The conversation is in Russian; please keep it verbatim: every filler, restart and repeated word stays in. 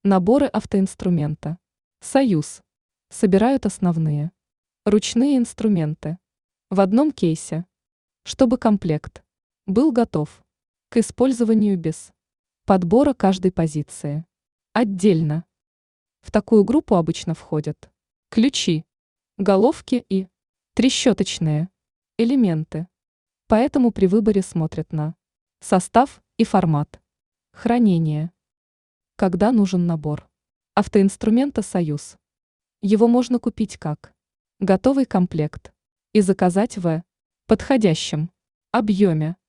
Наборы автоинструмента. Союз. Собирают основные. Ручные инструменты. В одном кейсе. Чтобы комплект был готов к использованию без подбора каждой позиции. Отдельно. В такую группу обычно входят ключи, головки и трещоточные элементы. Поэтому при выборе смотрят на состав и формат хранения. Когда нужен набор автоинструмента «Союз». Его можно купить как готовый комплект и заказать в подходящем объеме.